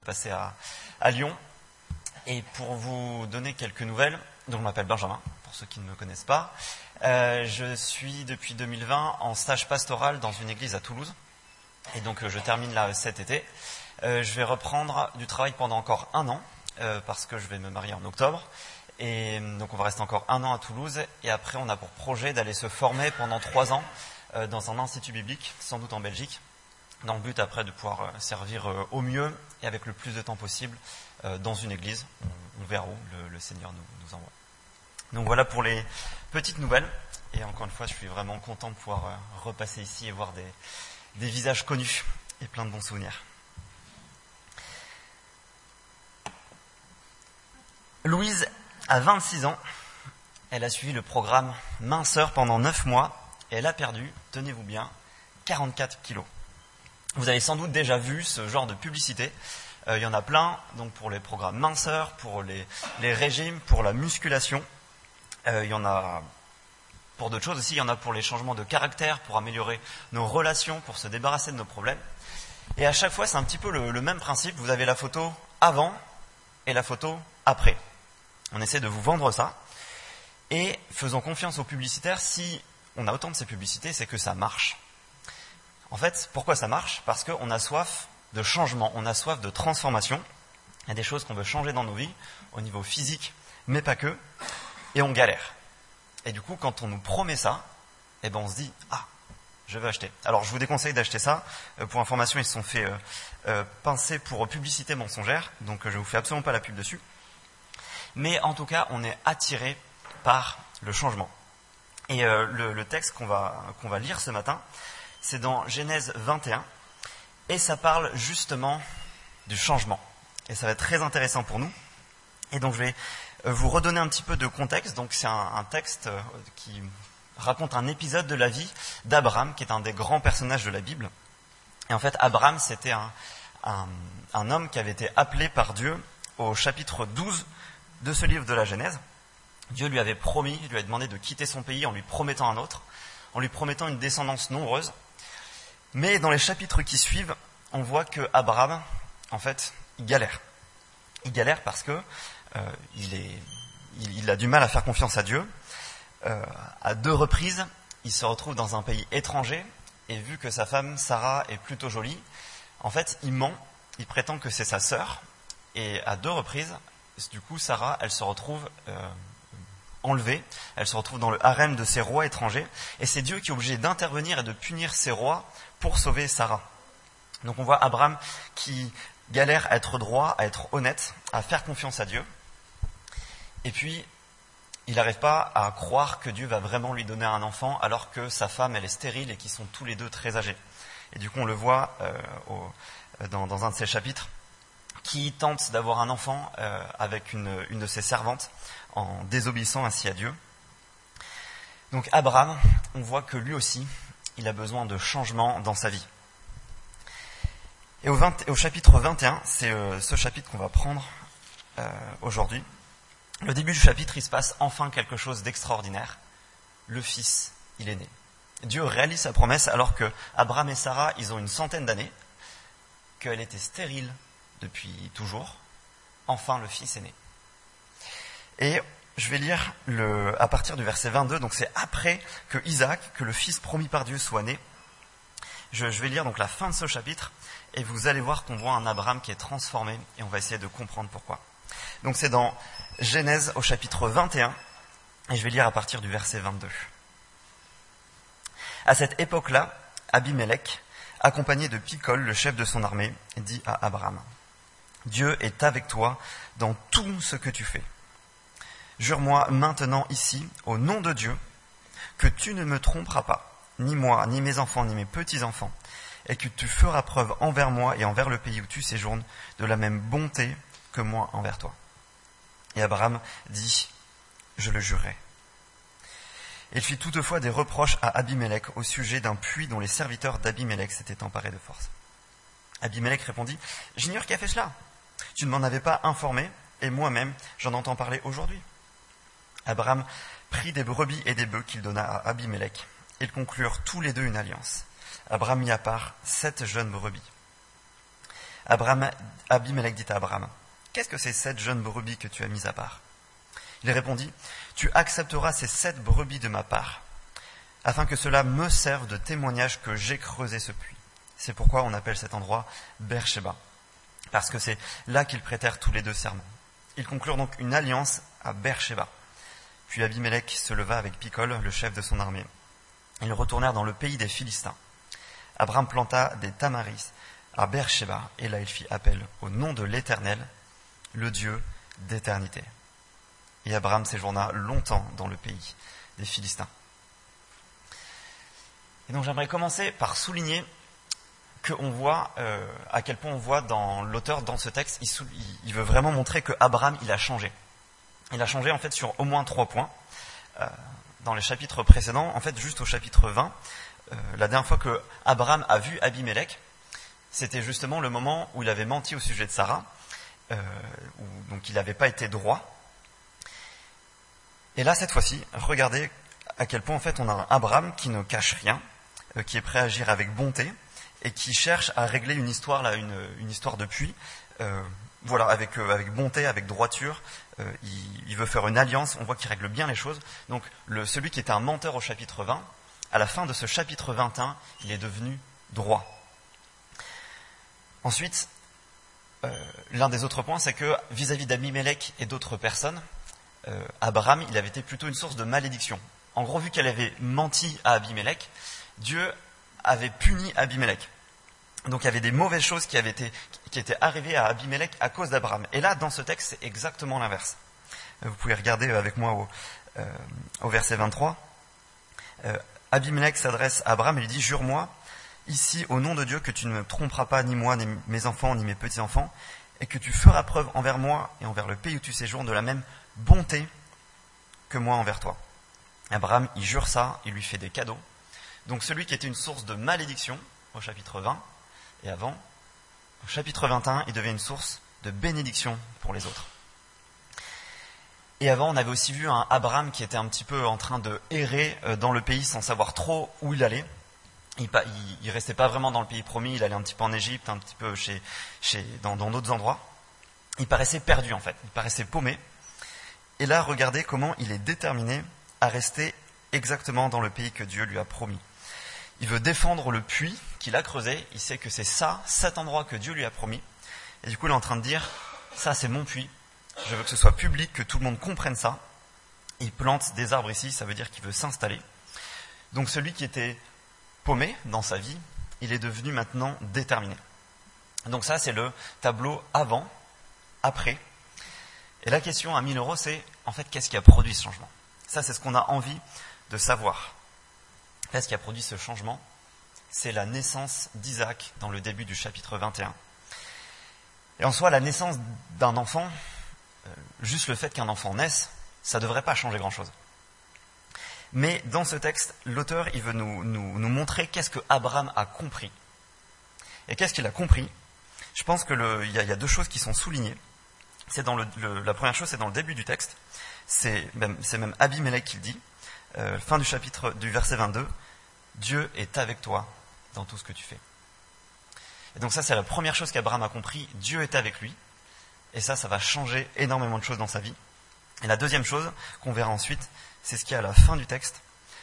passer à Lyon. Et pour vous donner quelques nouvelles, donc je m'appelle Benjamin, pour ceux qui ne me connaissent pas. Je suis depuis 2020 en stage pastoral dans une église à Toulouse. Et donc je termine là cet été. Je vais reprendre du travail pendant encore 1 an, parce que je vais me marier en octobre. Et donc on va rester encore 1 an à Toulouse. Et après on a pour projet d'aller se former pendant 3 ans dans un institut biblique, sans doute en Belgique, dans le but après de pouvoir servir au mieux et avec le plus de temps possible dans une église. On verra où le Seigneur nous envoie. Donc voilà pour les petites nouvelles. Et encore une fois, je suis vraiment content de pouvoir repasser ici et voir des visages connus et plein de bons souvenirs. Louise a 26 ans. Elle a suivi le programme minceur pendant 9 mois et elle a perdu, tenez-vous bien, 44 kilos. Vous avez sans doute déjà vu ce genre de publicité. Il y en a plein, donc pour les programmes minceurs, pour les régimes, pour la musculation. Il y en a pour d'autres choses aussi. Il y en a pour les changements de caractère, pour améliorer nos relations, pour se débarrasser de nos problèmes. Et à chaque fois, c'est un petit peu le même principe. Vous avez la photo avant et la photo après. On essaie de vous vendre ça. Et faisons confiance aux publicitaires. Si on a autant de ces publicités, c'est que ça marche. En fait, pourquoi ça marche ? Parce qu'on a soif de changement, on a soif de transformation. Il y a des choses qu'on veut changer dans nos vies, au niveau physique, mais pas que. Et on galère. Et du coup, quand on nous promet ça, eh ben on se dit « Ah, je vais acheter ». Alors, je vous déconseille d'acheter ça. Pour information, ils se sont fait pincer pour publicité mensongère. Donc, je ne vous fais absolument pas la pub dessus. Mais en tout cas, on est attiré par le changement. Et le texte qu'on va lire ce matin, c'est dans Genèse 21. Et ça parle justement du changement. Et ça va être très intéressant pour nous. Et donc, je vais vous redonner un petit peu de contexte. Donc, c'est un texte qui raconte un épisode de la vie d'Abraham, qui est un des grands personnages de la Bible. Et en fait, Abraham, c'était un homme qui avait été appelé par Dieu au chapitre 12 de ce livre de la Genèse. Dieu lui avait promis, lui avait demandé de quitter son pays en lui promettant un autre, en lui promettant une descendance nombreuse. Mais dans les chapitres qui suivent, on voit que Abraham, en fait, il galère. Il galère parce que il a du mal à faire confiance à Dieu. À 2 reprises, il se retrouve dans un pays étranger, et vu que sa femme, Sarah, est plutôt jolie, en fait, il ment, il prétend que c'est sa sœur, et à 2 reprises, du coup, Sarah, elle se retrouve enlevée, elle se retrouve dans le harem de ces rois étrangers, et c'est Dieu qui est obligé d'intervenir et de punir ces rois pour sauver Sarah. Donc on voit Abraham qui galère à être droit, à être honnête, à faire confiance à Dieu, et puis il n'arrive pas à croire que Dieu va vraiment lui donner un enfant alors que sa femme, elle est stérile et qu'ils sont tous les 2 très âgés. Et du coup, on le voit dans un de ces chapitres, qui tente d'avoir un enfant avec une de ses servantes en désobéissant ainsi à Dieu. Donc Abraham, on voit que lui aussi, il a besoin de changement dans sa vie. Et au chapitre 21, c'est ce chapitre qu'on va prendre aujourd'hui. Le début du chapitre, il se passe enfin quelque chose d'extraordinaire. Le fils, il est né. Dieu réalise sa promesse alors que Abraham et Sarah, ils ont une centaine d'années, qu'elle était stérile depuis toujours. Enfin, le fils est né. Et je vais lire à partir du verset 22, donc c'est après que Isaac, que le fils promis par Dieu, soit né. Je vais lire donc la fin de ce chapitre, et vous allez voir qu'on voit un Abraham qui est transformé, et on va essayer de comprendre pourquoi. Donc c'est dans Genèse au chapitre 21, et je vais lire à partir du verset 22. À cette époque-là, Abimélec, accompagné de Picol, le chef de son armée, dit à Abraham : « Dieu est avec toi dans tout ce que tu fais. Jure-moi maintenant ici, au nom de Dieu, que tu ne me tromperas pas, ni moi, ni mes enfants, ni mes petits-enfants, et que tu feras preuve envers moi et envers le pays où tu séjournes de la même bonté que moi envers toi. » Et Abraham dit : « Je le jurerai. » Il fit toutefois des reproches à Abimélec au sujet d'un puits dont les serviteurs d'Abimélec s'étaient emparés de force. Abimélec répondit : « J'ignore qui a fait cela. Tu ne m'en avais pas informé, et moi-même j'en entends parler aujourd'hui. » Abraham prit des brebis et des bœufs qu'il donna à Abimélec. Ils conclurent tous les 2 une alliance. Abraham mit à part 7 jeunes brebis. Abimelech dit à Abraham, « Qu'est-ce que ces 7 jeunes brebis que tu as mises à part ?» Il répondit, « Tu accepteras ces 7 brebis de ma part, afin que cela me serve de témoignage que j'ai creusé ce puits. » C'est pourquoi on appelle cet endroit Beersheba, parce que c'est là qu'ils prêtèrent tous les 2 serments. Ils conclurent donc une alliance à Beersheba. Puis Abimelech se leva avec Picol, le chef de son armée. Ils retournèrent dans le pays des Philistins. Abraham planta des tamaris à Beersheba, et là il fit appel au nom de l'Éternel, le Dieu d'éternité. Et Abraham séjourna longtemps dans le pays des Philistins. Et donc j'aimerais commencer par souligner qu'on voit, à quel point on voit dans l'auteur, dans ce texte, il veut vraiment montrer que Abraham, il a changé. Il a changé en fait sur au moins 3 points. Dans les chapitres précédents, en fait juste au chapitre 20, la dernière fois que Abraham a vu Abimelech, c'était justement le moment où il avait menti au sujet de Sarah, où donc il n'avait pas été droit. Et là, cette fois-ci, regardez à quel point en fait on a un Abraham qui ne cache rien, qui est prêt à agir avec bonté, et qui cherche à régler une histoire, là, une histoire de puits, avec bonté, avec droiture. Il veut faire une alliance, on voit qu'il règle bien les choses. Donc celui qui était un menteur au chapitre 20, à la fin de ce chapitre 21, il est devenu droit. Ensuite, l'un des autres points, c'est que vis-à-vis d'Abimelech et d'autres personnes, Abraham, il avait été plutôt une source de malédiction. En gros, vu qu'elle avait menti à Abimelech, Dieu avait puni Abimelech. Donc il y avait des mauvaises choses qui étaient arrivées à Abimelech à cause d'Abraham. Et là, dans ce texte, c'est exactement l'inverse. Vous pouvez regarder avec moi au verset 23. Abimelech s'adresse à Abraham et lui dit « Jure-moi, ici, au nom de Dieu, que tu ne me tromperas pas, ni moi, ni mes enfants, ni mes petits-enfants, et que tu feras preuve envers moi et envers le pays où tu séjournes de la même bonté que moi envers toi. » Abraham, il jure ça, il lui fait des cadeaux. Donc celui qui était une source de malédiction au chapitre 20 et avant, au chapitre 21, il devient une source de bénédiction pour les autres. Et avant, on avait aussi vu un Abraham qui était un petit peu en train de errer dans le pays sans savoir trop où il allait. Il restait pas vraiment dans le pays promis, il allait un petit peu en Égypte, un petit peu dans d'autres endroits. Il paraissait perdu en fait, il paraissait paumé. Et là, regardez comment il est déterminé à rester exactement dans le pays que Dieu lui a promis. Il veut défendre le puits qu'il a creusé, il sait que c'est cet endroit que Dieu lui a promis. Et du coup, il est en train de dire, ça c'est mon puits, je veux que ce soit public, que tout le monde comprenne ça. Il plante des arbres ici, ça veut dire qu'il veut s'installer. Donc celui qui était paumé dans sa vie, il est devenu maintenant déterminé. Donc ça, c'est le tableau avant, après. Et la question à 1000 €, c'est en fait, qu'est-ce qui a produit ce changement ? Ça, c'est ce qu'on a envie de savoir. Là, ce qui a produit ce changement, c'est la naissance d'Isaac dans le début du chapitre 21. Et en soi, la naissance d'un enfant, juste le fait qu'un enfant naisse, ça ne devrait pas changer grand-chose. Mais dans ce texte, l'auteur, il veut nous montrer qu'est-ce que Abraham a compris. Et qu'est-ce qu'il a compris ? Je pense qu'il y a 2 choses qui sont soulignées. La première chose, c'est dans le début du texte. C'est même Abimelech qui le dit. Fin du chapitre du verset 22, Dieu est avec toi dans tout ce que tu fais. Et donc ça, c'est la première chose qu'Abraham a compris, Dieu est avec lui, et ça va changer énormément de choses dans sa vie. Et la deuxième chose qu'on verra ensuite, c'est ce qui est à la fin du texte.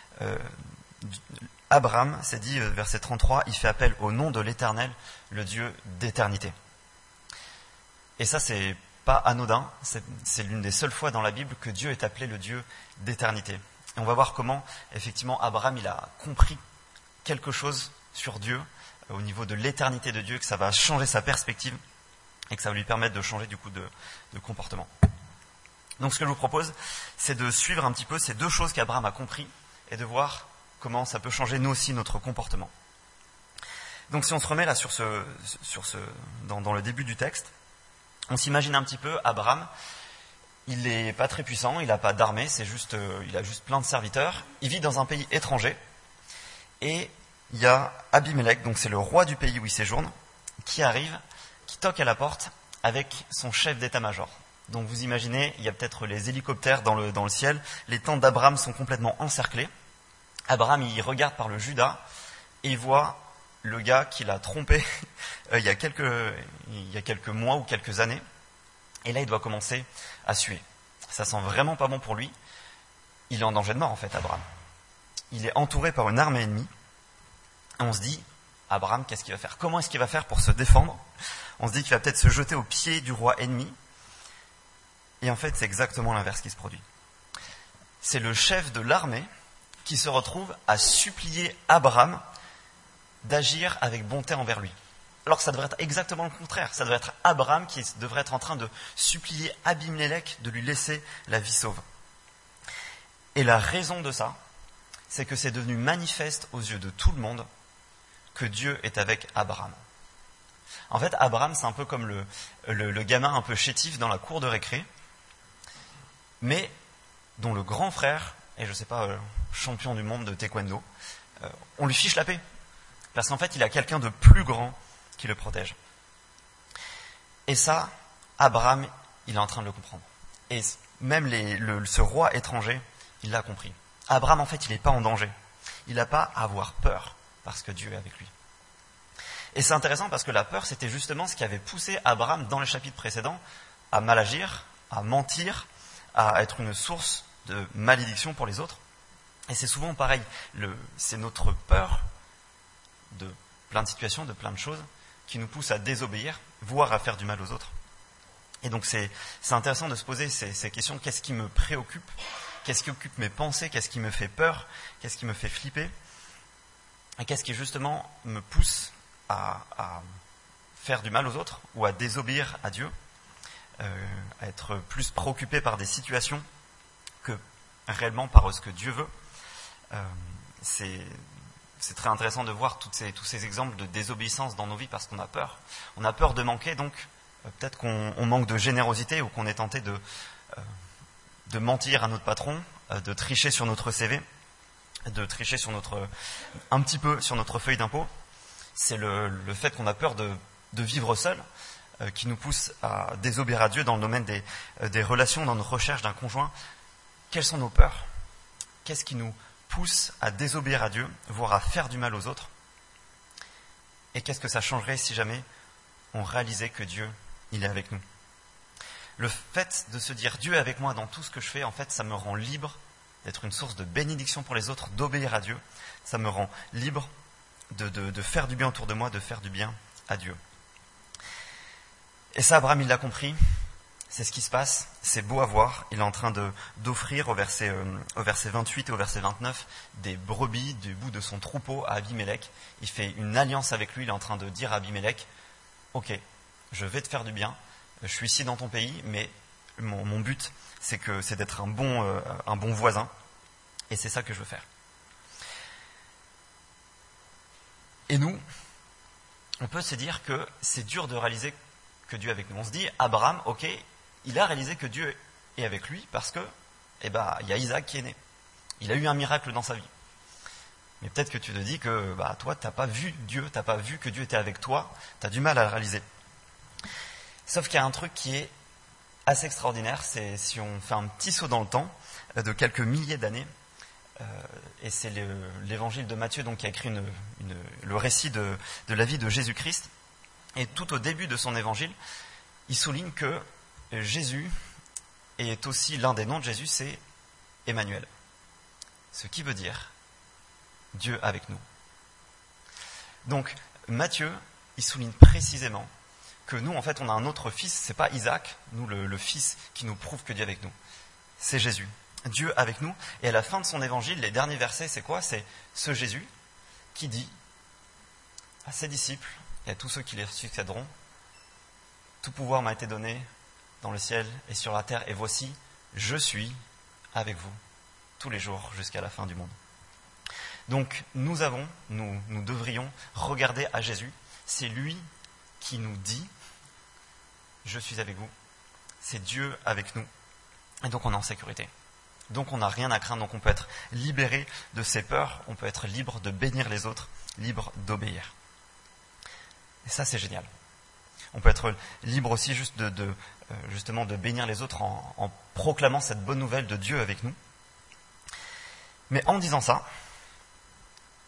Abraham, c'est dit, verset 33, il fait appel au nom de l'Éternel, le Dieu d'éternité. Et ça, c'est pas anodin, c'est l'une des seules fois dans la Bible que Dieu est appelé le Dieu d'éternité. Et on va voir comment, effectivement, Abraham, il a compris quelque chose sur Dieu, au niveau de l'éternité de Dieu, que ça va changer sa perspective et que ça va lui permettre de changer du coup de comportement. Donc ce que je vous propose, c'est de suivre un petit peu ces 2 choses qu'Abraham a compris et de voir comment ça peut changer nous aussi notre comportement. Donc si on se remet là dans le début du texte, on s'imagine un petit peu Abraham. Il n'est pas très puissant, il n'a pas d'armée, il a juste plein de serviteurs. Il vit dans un pays étranger. Et il y a Abimelech, donc c'est le roi du pays où il séjourne, qui arrive, qui toque à la porte avec son chef d'état-major. Donc vous imaginez, il y a peut-être les hélicoptères dans le ciel, les tentes d'Abraham sont complètement encerclées. Abraham, il regarde par le Juda et il voit le gars qui l'a trompé il y a quelques mois ou quelques années. Et là, il doit commencer à suer. Ça sent vraiment pas bon pour lui. Il est en danger de mort, en fait, Abraham. Il est entouré par une armée ennemie. Et on se dit, Abraham, qu'est-ce qu'il va faire? Comment est-ce qu'il va faire pour se défendre? On se dit qu'il va peut-être se jeter aux pieds du roi ennemi. Et en fait, c'est exactement l'inverse qui se produit. C'est le chef de l'armée qui se retrouve à supplier Abraham d'agir avec bonté envers lui. Alors que ça devrait être exactement le contraire. Ça devrait être Abraham qui devrait être en train de supplier Abimélec de lui laisser la vie sauve. Et la raison de ça, c'est que c'est devenu manifeste aux yeux de tout le monde que Dieu est avec Abraham. En fait, Abraham, c'est un peu comme le gamin un peu chétif dans la cour de récré, mais dont le grand frère, et je ne sais pas, champion du monde de taekwondo, on lui fiche la paix. Parce qu'en fait, il a quelqu'un de plus grand qui le protège. Et ça, Abraham, il est en train de le comprendre. Et même ce roi étranger, il l'a compris. Abraham, en fait, il n'est pas en danger. Il n'a pas à avoir peur, parce que Dieu est avec lui. Et c'est intéressant parce que la peur, c'était justement ce qui avait poussé Abraham, dans les chapitres précédents, à mal agir, à mentir, à être une source de malédiction pour les autres. Et c'est souvent pareil. C'est notre peur de plein de situations, de plein de choses, qui nous pousse à désobéir, voire à faire du mal aux autres. Et donc c'est intéressant de se poser ces questions. Qu'est-ce qui me préoccupe? Qu'est-ce qui occupe mes pensées? Qu'est-ce qui me fait peur? Qu'est-ce qui me fait flipper? Et qu'est-ce qui justement me pousse à faire du mal aux autres ou à désobéir à Dieu, à être plus préoccupé par des situations que réellement par ce que Dieu veut. C'est très intéressant de voir tous ces exemples de désobéissance dans nos vies parce qu'on a peur. On a peur de manquer, donc peut-être qu'on manque de générosité ou qu'on est tenté de mentir à notre patron, de tricher sur notre CV, de tricher un petit peu sur notre feuille d'impôt. C'est le fait qu'on a peur de vivre seul qui nous pousse à désobéir à Dieu dans le domaine des relations, dans notre recherche d'un conjoint. Quelles sont nos peurs? Qu'est-ce qui nous pousse à désobéir à Dieu, voire à faire du mal aux autres? Et qu'est-ce que ça changerait si jamais on réalisait que Dieu, il est avec nous? Le fait de se dire Dieu est avec moi dans tout ce que je fais, en fait, ça me rend libre d'être une source de bénédiction pour les autres, d'obéir à Dieu. Ça me rend libre de faire du bien autour de moi, de faire du bien à Dieu. Et ça, Abraham, il l'a compris. C'est ce qui se passe. C'est beau à voir. Il est en train d'offrir au verset 28 et au verset 29 des brebis du bout de son troupeau à Abimélec. Il fait une alliance avec lui. Il est en train de dire à Abimélec, ok, je vais te faire du bien. Je suis ici dans ton pays, mais mon but, c'est d'être un bon voisin. Et c'est ça que je veux faire. Et nous, on peut se dire que c'est dur de réaliser que Dieu est avec nous. On se dit, Abraham, ok, il a réalisé que Dieu est avec lui parce que, il y a Isaac qui est né. Il a eu un miracle dans sa vie. Mais peut-être que tu te dis que, toi, t'as pas vu Dieu, t'as pas vu que Dieu était avec toi, t'as du mal à le réaliser. Sauf qu'il y a un truc qui est assez extraordinaire, c'est si on fait un petit saut dans le temps, de quelques milliers d'années, et c'est l'évangile de Matthieu donc, qui a écrit le récit de la vie de Jésus-Christ. Et tout au début de son évangile, il souligne que Jésus est aussi l'un des noms de Jésus, c'est Emmanuel. Ce qui veut dire Dieu avec nous. Donc Matthieu, il souligne précisément que nous, en fait, on a un autre fils, c'est pas Isaac, nous le fils qui nous prouve que Dieu est avec nous. C'est Jésus. Dieu avec nous. Et à la fin de son évangile, les derniers versets, c'est quoi? C'est ce Jésus qui dit à ses disciples et à tous ceux qui les succéderont, tout pouvoir m'a été donné dans le ciel et sur la terre, et voici, je suis avec vous tous les jours jusqu'à la fin du monde. Donc nous devrions regarder à Jésus. C'est lui qui nous dit, je suis avec vous. C'est Dieu avec nous. Et donc on est en sécurité. Donc on n'a rien à craindre, donc on peut être libéré de ses peurs, on peut être libre de bénir les autres, libre d'obéir. Et ça c'est génial. On peut être libre aussi justement de bénir les autres en proclamant cette bonne nouvelle de Dieu avec nous. Mais en disant ça,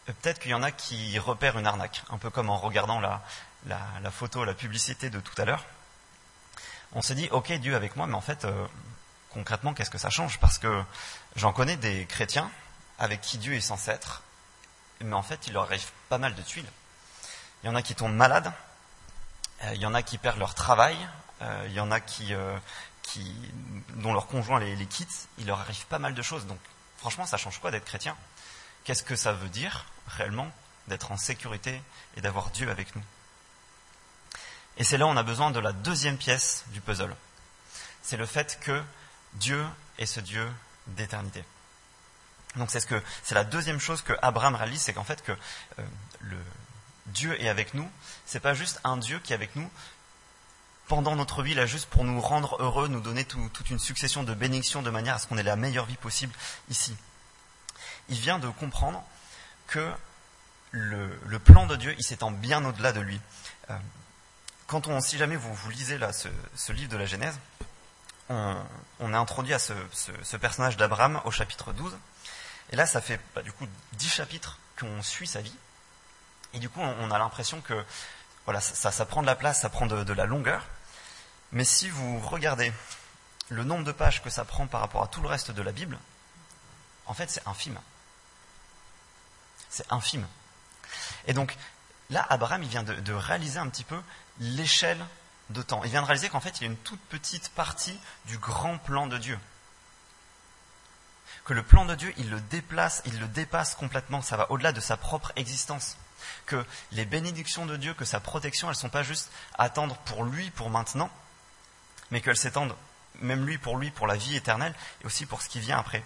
peut-être qu'il y en a qui repèrent une arnaque, un peu comme en regardant la photo, la publicité de tout à l'heure. On se dit, ok, Dieu avec moi, mais en fait, concrètement, qu'est-ce que ça change? Parce que j'en connais des chrétiens avec qui Dieu est censé être, mais en fait, il leur arrive pas mal de tuiles. Il y en a qui tombent malades, il y en a qui perdent leur travail, il y en a dont leur conjoint les quitte, il leur arrive pas mal de choses. Donc, franchement, ça change quoi d'être chrétien? Qu'est-ce que ça veut dire, réellement, d'être en sécurité et d'avoir Dieu avec nous? Et c'est là où on a besoin de la deuxième pièce du puzzle. C'est le fait que Dieu est ce Dieu d'éternité. Donc c'est la deuxième chose que Abraham réalise, c'est qu'en fait que le Dieu est avec nous. C'est pas juste un Dieu qui est avec nous pendant notre vie, là, juste pour nous rendre heureux, nous donner toute une succession de bénédictions de manière à ce qu'on ait la meilleure vie possible ici. Il vient de comprendre que le plan de Dieu, il s'étend bien au-delà de lui. Si jamais vous lisez là ce livre de la Genèse, on est introduit à ce personnage d'Abraham au chapitre 12. Et là, ça fait du coup 10 chapitres qu'on suit sa vie. Et du coup, on a l'impression que voilà, ça prend de la place, ça prend de la longueur. Mais si vous regardez le nombre de pages que ça prend par rapport à tout le reste de la Bible, en fait, c'est infime. C'est infime. Et donc, là, Abraham, il vient de réaliser un petit peu l'échelle de temps. Il vient de réaliser qu'en fait, il y a une toute petite partie du grand plan de Dieu. Que le plan de Dieu, il le dépasse complètement. Ça va au-delà de sa propre existence. Que les bénédictions de Dieu, que sa protection, elles ne sont pas juste à attendre pour lui, pour maintenant, mais qu'elles s'étendent, même lui, pour la vie éternelle, et aussi pour ce qui vient après.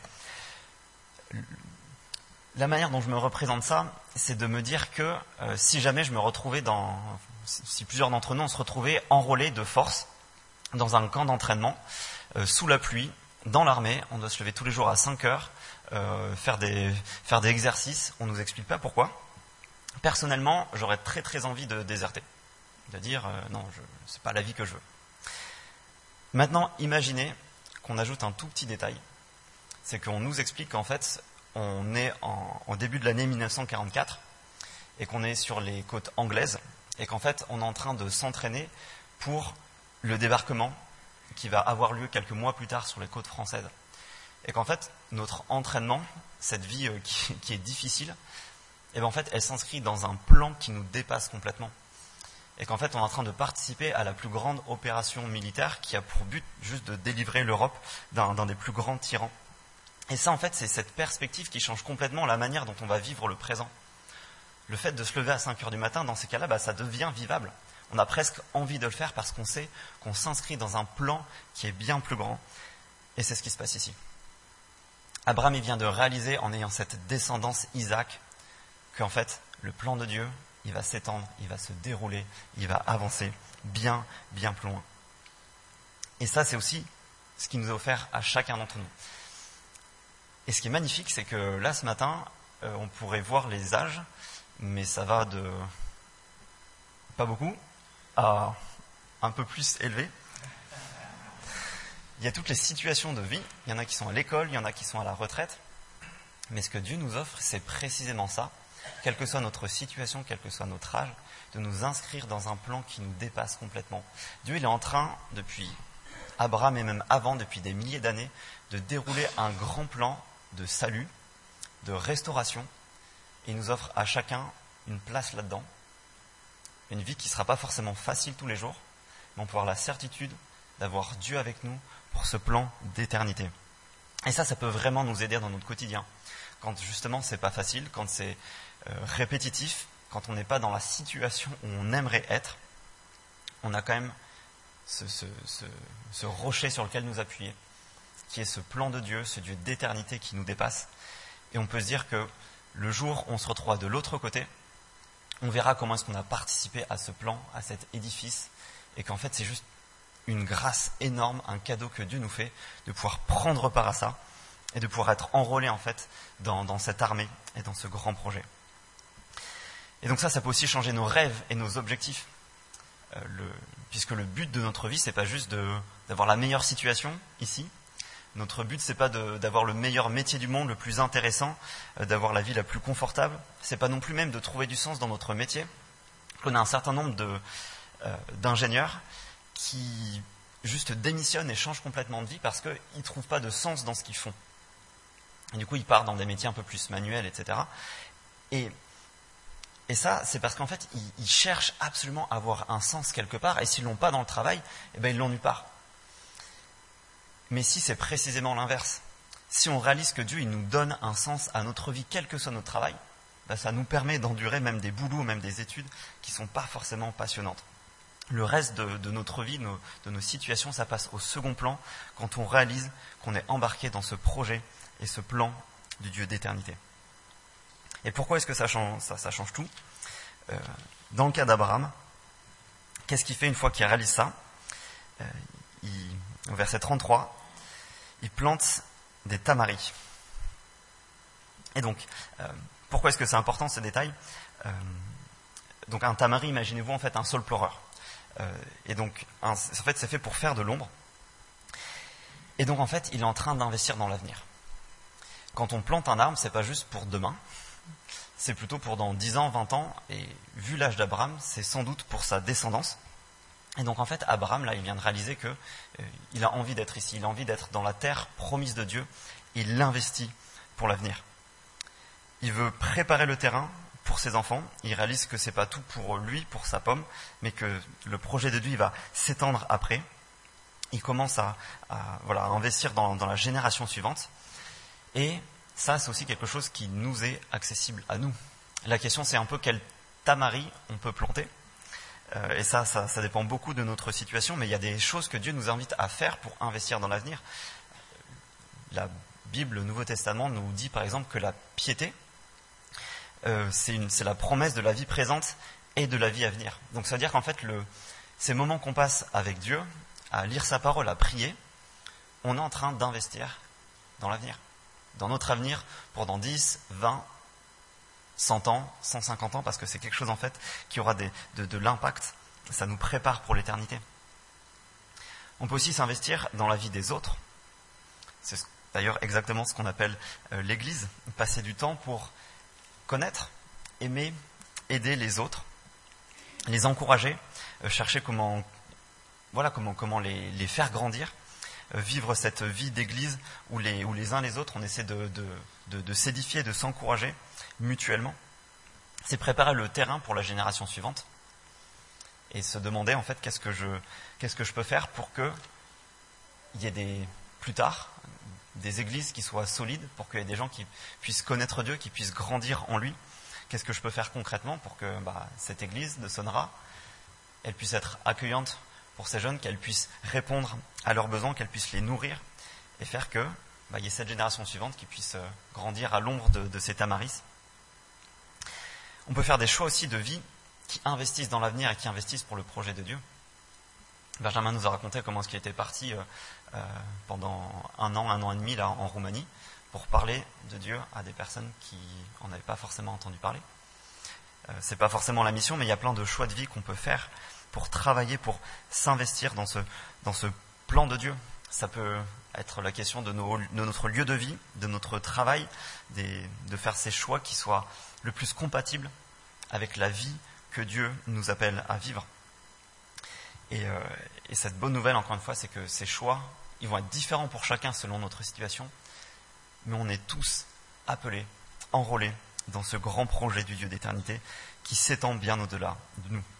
La manière dont je me représente ça, c'est de me dire que si jamais je me retrouvais si plusieurs d'entre nous, on se retrouvait enrôlés de force dans un camp d'entraînement, sous la pluie, dans l'armée, on doit se lever tous les jours à 5 heures, faire des exercices, on ne nous explique pas pourquoi. Personnellement, j'aurais très très envie de déserter, de dire non, c'est pas la vie que je veux. Maintenant, imaginez qu'on ajoute un tout petit détail, c'est qu'on nous explique qu'en fait, on est au début de l'année 1944 et qu'on est sur les côtes anglaises et qu'en fait, on est en train de s'entraîner pour le débarquement qui va avoir lieu quelques mois plus tard sur les côtes françaises. Et qu'en fait, notre entraînement, cette vie qui est difficile, et bien en fait, elle s'inscrit dans un plan qui nous dépasse complètement. Et qu'en fait, on est en train de participer à la plus grande opération militaire qui a pour but juste de délivrer l'Europe d'un des plus grands tyrans. Et ça, en fait, c'est cette perspective qui change complètement la manière dont on va vivre le présent. Le fait de se lever à 5 heures du matin, dans ces cas-là, ça devient vivable. On a presque envie de le faire parce qu'on sait qu'on s'inscrit dans un plan qui est bien plus grand. Et c'est ce qui se passe ici. Abraham, il vient de réaliser, en ayant cette descendance Isaac, qu'en fait, le plan de Dieu, il va s'étendre, il va se dérouler, il va avancer bien, bien plus loin. Et ça, c'est aussi ce qui nous est offert à chacun d'entre nous. Et ce qui est magnifique, c'est que là, ce matin, on pourrait voir les âges, mais ça va de pas beaucoup à un peu plus élevé. Il y a toutes les situations de vie, il y en a qui sont à l'école, il y en a qui sont à la retraite, mais ce que Dieu nous offre, c'est précisément ça, quelle que soit notre situation, quel que soit notre âge, de nous inscrire dans un plan qui nous dépasse complètement. Dieu, il est en train, depuis Abraham et même avant, depuis des milliers d'années, de dérouler un grand plan de salut, de restauration, et il nous offre à chacun une place là-dedans, une vie qui ne sera pas forcément facile tous les jours, mais on peut avoir la certitude d'avoir Dieu avec nous pour ce plan d'éternité. Et ça peut vraiment nous aider dans notre quotidien. Quand justement c'est pas facile, quand c'est répétitif, quand on n'est pas dans la situation où on aimerait être, on a quand même ce rocher sur lequel nous appuyer, qui est ce plan de Dieu, ce Dieu d'éternité qui nous dépasse. Et on peut se dire que le jour où on se retrouvera de l'autre côté, on verra comment est-ce qu'on a participé à ce plan, à cet édifice, et qu'en fait c'est juste une grâce énorme, un cadeau que Dieu nous fait, de pouvoir prendre part à ça, et de pouvoir être enrôlé en fait dans cette armée et dans ce grand projet. Et donc ça peut aussi changer nos rêves et nos objectifs. Puisque le but de notre vie, c'est pas juste d'avoir la meilleure situation ici, Notre but, c'est pas d'avoir le meilleur métier du monde, le plus intéressant, d'avoir la vie la plus confortable. C'est pas non plus même de trouver du sens dans notre métier. On a un certain nombre d'ingénieurs qui juste démissionnent et changent complètement de vie parce qu'ils ne trouvent pas de sens dans ce qu'ils font. Et du coup, ils partent dans des métiers un peu plus manuels, etc. Et ça, c'est parce qu'en fait, ils cherchent absolument à avoir un sens quelque part, et s'ils ne l'ont pas dans le travail, eh ben, ils l'ont nulle part. Mais si c'est précisément l'inverse, si on réalise que Dieu il nous donne un sens à notre vie, quel que soit notre travail, ben, ça nous permet d'endurer même des boulots, même des études qui ne sont pas forcément passionnantes. Le reste de notre vie, de nos situations, ça passe au second plan quand on réalise qu'on est embarqué dans ce projet et ce plan du Dieu d'éternité. Et pourquoi est-ce que ça change tout ? Dans le cas d'Abraham, qu'est-ce qu'il fait une fois qu'il réalise ça ? Au verset 33, il plante des tamaris. Et donc, pourquoi est-ce que c'est important ce détail ? Donc un tamari, imaginez-vous en fait un saule pleureur. Et donc, en fait, c'est fait pour faire de l'ombre. Et donc, en fait, il est en train d'investir dans l'avenir. Quand on plante un arbre, c'est pas juste pour demain, c'est plutôt pour dans 10 ans, 20 ans, et vu l'âge d'Abraham, c'est sans doute pour sa descendance. Et donc, en fait, Abraham, là, il vient de réaliser que il a envie d'être ici, il a envie d'être dans la terre promise de Dieu, et il l'investit pour l'avenir. Il veut préparer le terrain pour ses enfants, il réalise que c'est pas tout pour lui, pour sa pomme, mais que le projet de Dieu il va s'étendre après. Il commence à investir dans la génération suivante. Et ça, c'est aussi quelque chose qui nous est accessible à nous. La question, c'est un peu quel tamari on peut planter. Et ça dépend beaucoup de notre situation, mais il y a des choses que Dieu nous invite à faire pour investir dans l'avenir. La Bible, le Nouveau Testament, nous dit par exemple que la piété, c'est la promesse de la vie présente et de la vie à venir. Donc ça veut dire qu'en fait, ces moments qu'on passe avec Dieu, à lire sa parole, à prier, on est en train d'investir dans l'avenir. Dans notre avenir pour dans 10, 20, 100 ans, 150 ans, parce que c'est quelque chose en fait qui aura de l'impact. Ça nous prépare pour l'éternité. On peut aussi s'investir dans la vie des autres. C'est d'ailleurs exactement ce qu'on appelle l'Église. Passer du temps pour connaître, aimer, aider les autres, les encourager, chercher comment les faire grandir, vivre cette vie d'église où les uns les autres, on essaie de s'édifier, de s'encourager mutuellement. C'est préparer le terrain pour la génération suivante et se demander en fait qu'est-ce que je peux faire pour qu'il y ait plus tard des églises qui soient solides, pour qu'il y ait des gens qui puissent connaître Dieu, qui puissent grandir en lui. Qu'est-ce que je peux faire concrètement pour que cette église de Sonera, elle puisse être accueillante pour ces jeunes, qu'elle puisse répondre à leurs besoins, qu'elle puisse les nourrir et faire que y ait cette génération suivante qui puisse grandir à l'ombre de ces tamaris. On peut faire des choix aussi de vie qui investissent dans l'avenir et qui investissent pour le projet de Dieu. Benjamin nous a raconté comment est-ce qu'il était parti pendant un an et demi là, en Roumanie pour parler de Dieu à des personnes qui n'en avaient pas forcément entendu parler. C'est pas forcément la mission, mais il y a plein de choix de vie qu'on peut faire pour travailler, pour s'investir dans ce plan de Dieu. Ça peut être la question de notre lieu de vie, de notre travail, de faire ces choix qui soient le plus compatibles avec la vie que Dieu nous appelle à vivre. Et cette bonne nouvelle, encore une fois, c'est que ces choix, ils vont être différents pour chacun selon notre situation, mais on est tous appelés, enrôlés dans ce grand projet du Dieu d'éternité qui s'étend bien au-delà de nous.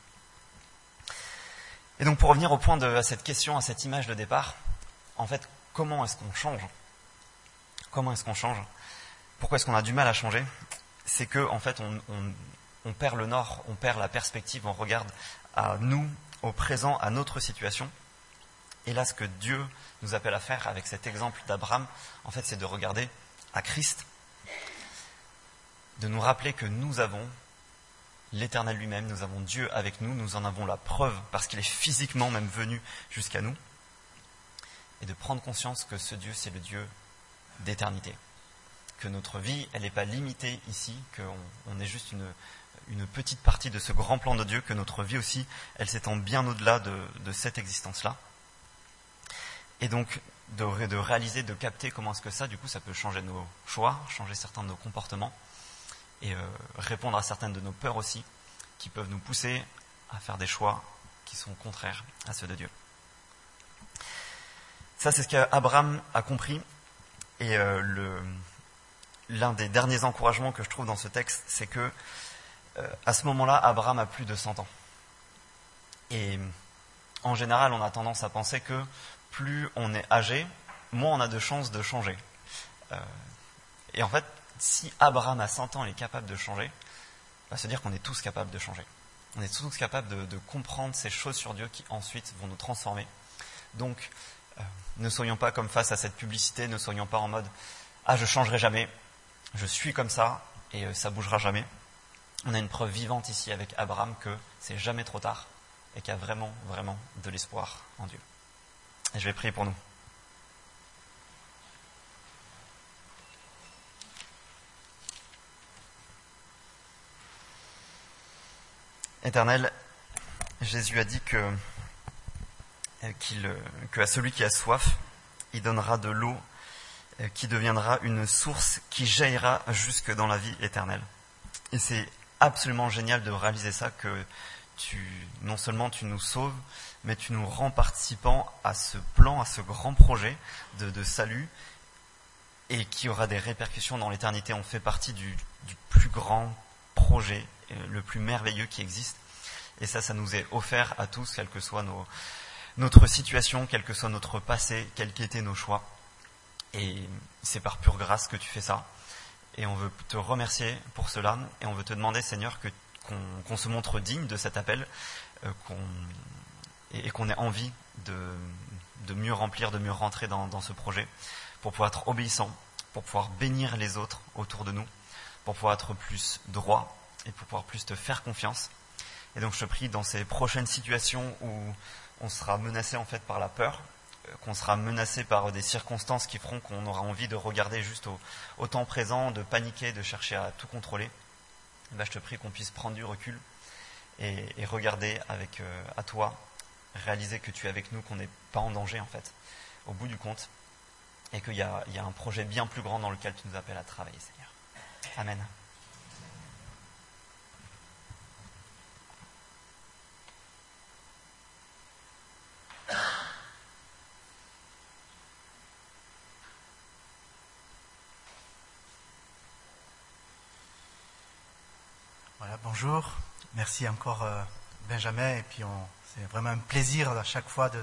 Et donc pour revenir au point à cette question, à cette image de départ, en fait, comment est-ce qu'on change ? Comment est-ce qu'on change ? Pourquoi est-ce qu'on a du mal à changer ? C'est que en fait, on perd le nord, on perd la perspective, on regarde à nous, au présent, à notre situation. Et là, ce que Dieu nous appelle à faire avec cet exemple d'Abraham, en fait, c'est de regarder à Christ, de nous rappeler que nous avons l'Éternel lui-même, nous avons Dieu avec nous, nous en avons la preuve parce qu'il est physiquement même venu jusqu'à nous, et de prendre conscience que ce Dieu, c'est le Dieu d'éternité, que notre vie, elle n'est pas limitée ici, qu'on est juste une petite partie de ce grand plan de Dieu, que notre vie aussi, elle s'étend bien au-delà de cette existence-là. Et donc, de réaliser, de capter comment est-ce que ça, du coup, ça peut changer nos choix, changer certains de nos comportements et répondre à certaines de nos peurs aussi, qui peuvent nous pousser à faire des choix qui sont contraires à ceux de Dieu. Ça, c'est ce qu'Abraham a compris. Et l'un des derniers encouragements que je trouve dans ce texte, c'est que à ce moment-là, Abraham a plus de 100 ans. Et en général, on a tendance à penser que plus on est âgé, moins on a de chances de changer. Et en fait, si Abraham à 100 ans est capable de changer, ça veut dire qu'on est tous capables de changer. On est tous capables de comprendre ces choses sur Dieu qui ensuite vont nous transformer. Donc, ne soyons pas comme face à cette publicité, ne soyons pas en mode « Ah, je changerai jamais, je suis comme ça et ça bougera jamais ». On a une preuve vivante ici avec Abraham que c'est jamais trop tard et qu'il y a vraiment, vraiment de l'espoir en Dieu. Et je vais prier pour nous. Éternel, Jésus a dit que à celui qui a soif, il donnera de l'eau qui deviendra une source qui jaillira jusque dans la vie éternelle. Et c'est absolument génial de réaliser ça, que non seulement tu nous sauves, mais tu nous rends participants à ce plan, à ce grand projet de salut, et qui aura des répercussions dans l'éternité. On fait partie du plus grand projet, le plus merveilleux qui existe. Et ça nous est offert à tous, quelle que soit notre situation, quel que soit notre passé, quels qu'étaient nos choix. Et c'est par pure grâce que tu fais ça. Et on veut te remercier pour cela. Et on veut te demander, Seigneur, qu'on se montre digne de cet appel, et qu'on ait envie de mieux remplir, de mieux rentrer dans ce projet, pour pouvoir être obéissant, pour pouvoir bénir les autres autour de nous, pour pouvoir être plus droit et pour pouvoir plus te faire confiance. Et donc je te prie, dans ces prochaines situations où on sera menacé en fait par la peur, qu'on sera menacé par des circonstances qui feront qu'on aura envie de regarder juste au temps présent, de paniquer, de chercher à tout contrôler, je te prie qu'on puisse prendre du recul et regarder à toi, réaliser que tu es avec nous, qu'on n'est pas en danger en fait, au bout du compte, et qu'il y a un projet bien plus grand dans lequel tu nous appelles à travailler, Seigneur. Amen. Voilà, bonjour. Merci encore Benjamin. Et puis c'est vraiment un plaisir à chaque fois de